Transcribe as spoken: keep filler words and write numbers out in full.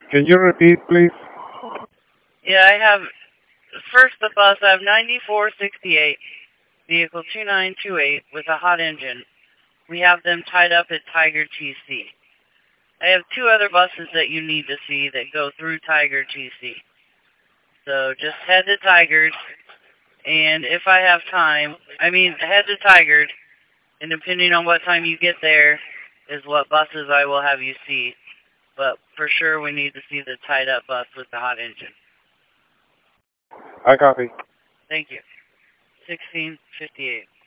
Can you repeat, please? Yeah, I have, first the bus, I have ninety-four sixty-eight, vehicle two nine two eight with a hot engine. We have them tied up at Tiger T C. I have two other buses that you need to see that go through Tiger T C. So just head to Tigard, and if I have time, I mean, head to Tigard, and depending on what time you get there is what buses I will have you see. But for sure, we need to see the tied-up bus with the hot engine. I copy. Thank you. sixteen fifty-eight.